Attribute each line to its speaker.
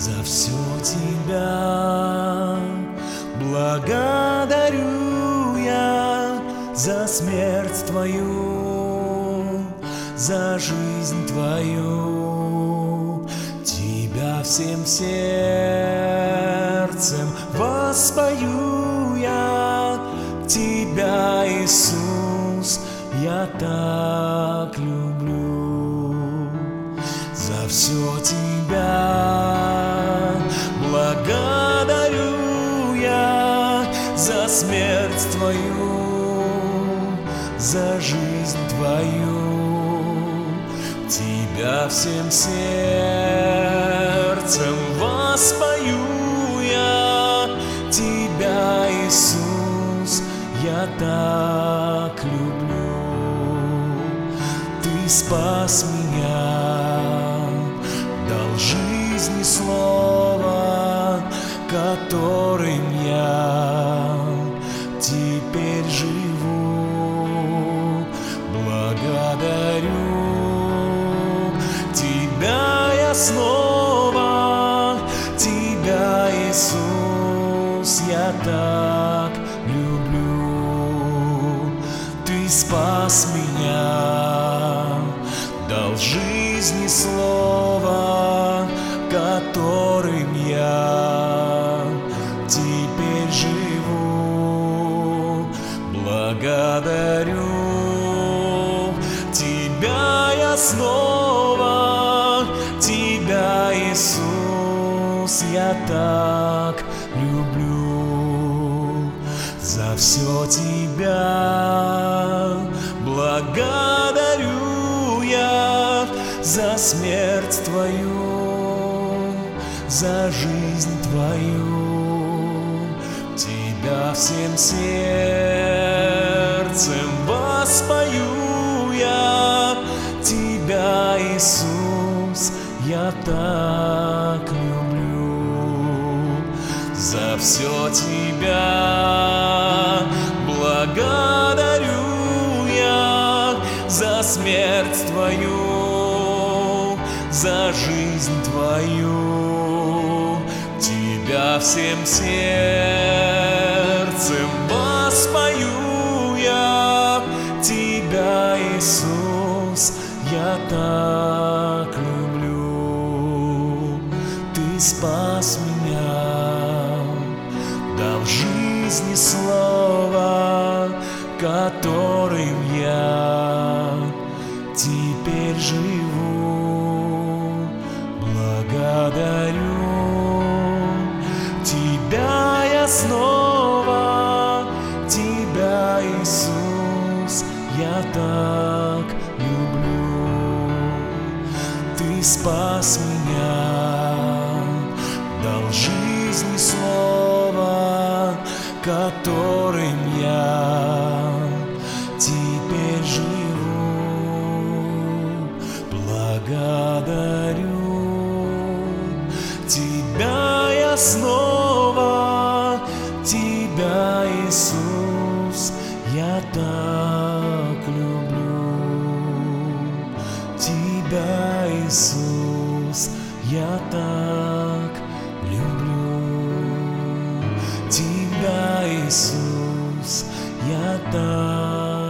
Speaker 1: За все Тебя благодарю я, за смерть Твою, за жизнь Твою. Тебя всем сердцем воспою я, Тебя, Иисус, я так люблю. За все Тебя благодарю я, за смерть Твою, за жизнь Твою. Тебя всем сердцем воспою я, Тебя, Иисус, я так люблю. Ты спас меня, дал жизни слово, которым я теперь живу. Благодарю Тебя я снова, Тебя, Иисус, я так люблю. Ты спас меня, дал жизни слово, которым я теперь живу. Благодарю Тебя я снова, Тебя, Иисус, я так люблю. За все Тебя благодарю я, за смерть Твою, за жизнь Твою. Тебя всем сердцем воспою я, Тебя, Иисус, я так люблю. За все Тебя благодарю я, за смерть Твою, за жизнь Твою. Тебя всем сердцем воспою я, Тебя, Иисус, я так люблю. Ты спас меня, дал жизни слово, которым я теперь живу. Благодарю Тебя я снова, Тебя, Иисус, я так люблю. Ты спас меня, дал жизни слово, которым я теперь живу. Благодарю Тебя я снова, Тебя, Иисус, я так люблю. Тебя, Иисус, я так люблю. Тебя, Иисус, я так